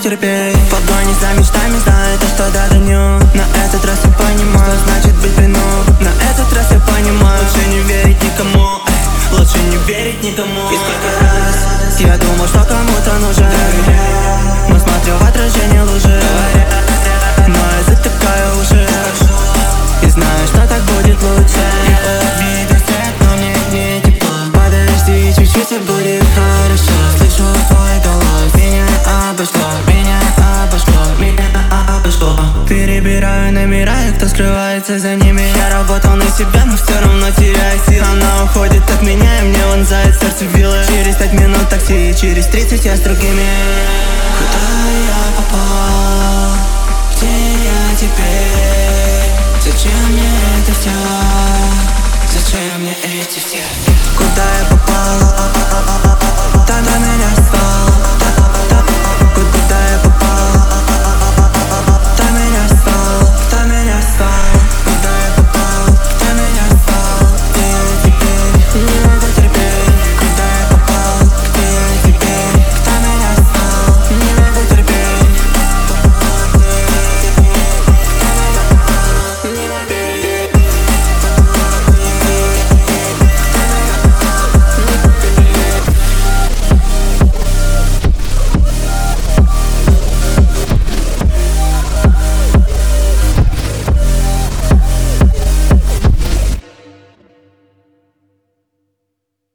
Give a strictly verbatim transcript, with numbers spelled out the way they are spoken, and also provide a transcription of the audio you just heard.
терпеть. В погоне за мечтами знаю то, что догоню. На этот раз я понимаю, что значит быть вину. На этот раз я понимаю, лучше не верить никому. Эй, лучше не верить никому. И сколько раз я думал, что кому-то нужен, но смотрю в отражение лжи. Но это такая уже, и знаю, что так будет лучше. Видно свет, но мне не тепло. Подожди, чуть-чуть и будет хорошо. Слышу твой голос, меня обошло, меня обошло, меня обошло. Перебираю номера, и кто скрывается за ними. Я работал на себя, но все равно теряю силы. Она уходит от меня, и мне вонзает сердце вилы. Через пять минут такси, и через тридцать я с другими. Куда я попал? Где я теперь? Зачем мне это все? Зачем мне эти все? Куда я попал? Там на меня спал.